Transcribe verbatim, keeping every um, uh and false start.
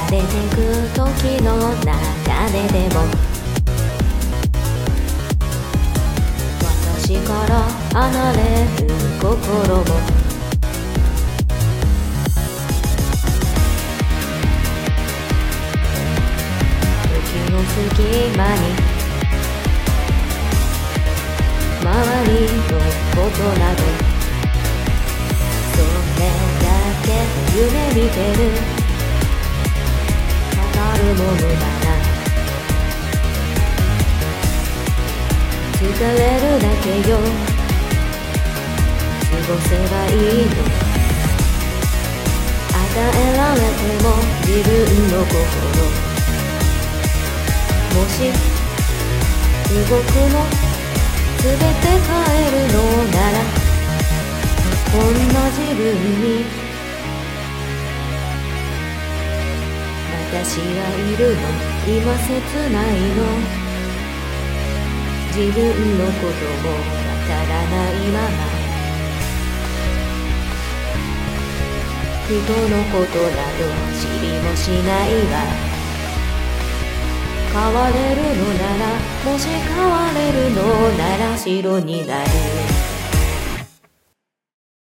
れてく時の流れでも私から離れる心も時の隙間に周りのことなどそれだけ夢見てる語るものなら伝えるだけよ過ごせばいいの与えられても自分の心もし動くの全て変えるのならこんな自分に私はいるの今切ないの自分のこともわからないまま人のことなど知りもしないわ変われるのならもし変われるのなら白になる